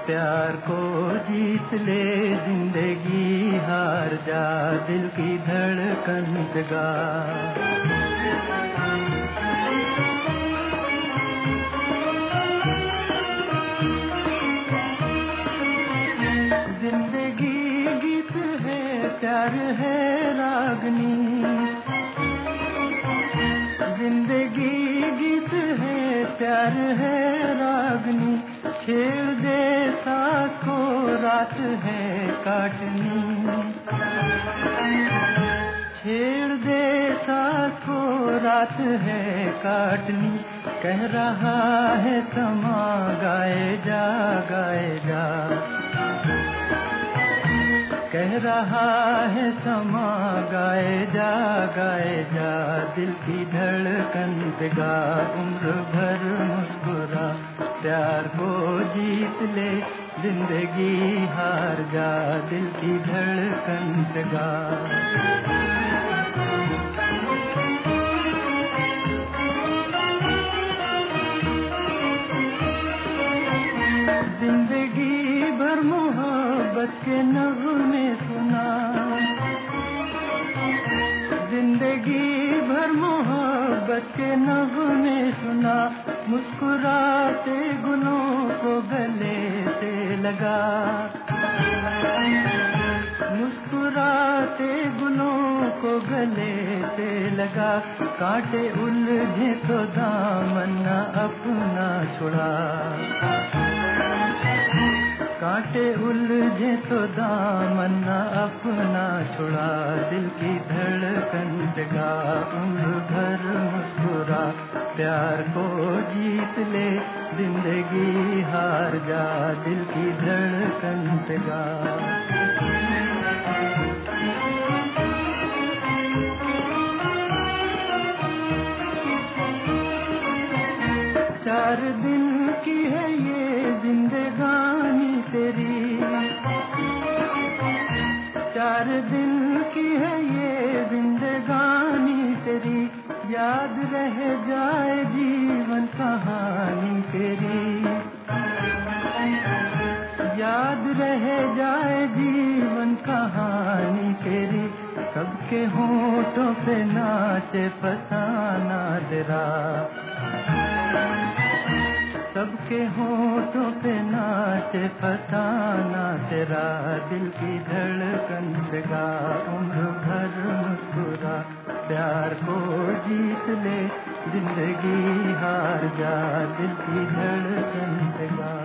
प्यार को जीत ले, जिंदगी हार जा, दिल की धड़कन जगा। जिंदगी गीत है, प्यार है रागनी। जिंदगी गीत है, प्यार है रागनी। छेड़ दे सांस को, रात है काटनी। छेड़ दे सांस को, रात है काटनी। कह रहा है समा, गाए जा गाए जा। कह रहा है समा, गाए जा गाए जा। दिल की धड़कन जगा, उम्र भर मुस्कुरा, प्यार को जीत ले, जिंदगी हार जा, दिल की धड़कन जगा। जिंदगी भर मोहब्बत के नगमे सुना। जिंदगी भर मोहब्बत के नगमे सुना। मुस्कुराते गुलों को गले से लगा। मुस्कुराते गुलों को गले से लगा। कांटे उलझे तो दामन अपना छुड़ा। कांटे उलझे तो दामन अपना छुड़ा। दिल की धड़कन जगा, उम्र भर मुस्कुरा, प्यार को जीत ले, जिंदगी हार जा, दिल की धड़कन जगा। चार दिन की है ये जिंदगानी तेरी। चार दिन की है ये जिंदगानी तेरी। याद रह जाए जीवन कहानी तेरी। याद रह जाए जीवन कहानी तेरी। सबके होठों पे नाचे फसाना तेरा। सबके होठों पे नाचे फसाना तेरा। दिल की धड़कन जगा, उम्र भर मुस्कुरा, प्यार को जीत ले, जिंदगी हार जा, दिल की धड़कन जगा।